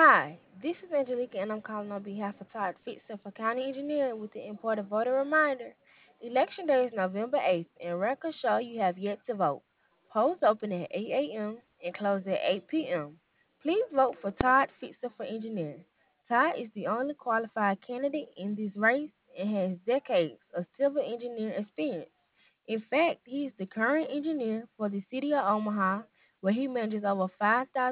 Hi, this is Angelica, and I'm calling on behalf of Todd Fitzer for County Engineer with the important voter reminder. Election day is November 8th, and records show you have yet to vote. Polls open at 8 a.m. and close at 8 p.m. Please vote for Todd Fitzer for Engineer. Todd is the only qualified candidate in this race and has decades of civil engineering experience. In fact, he is the current engineer for the city of Omaha, where he manages over 5,000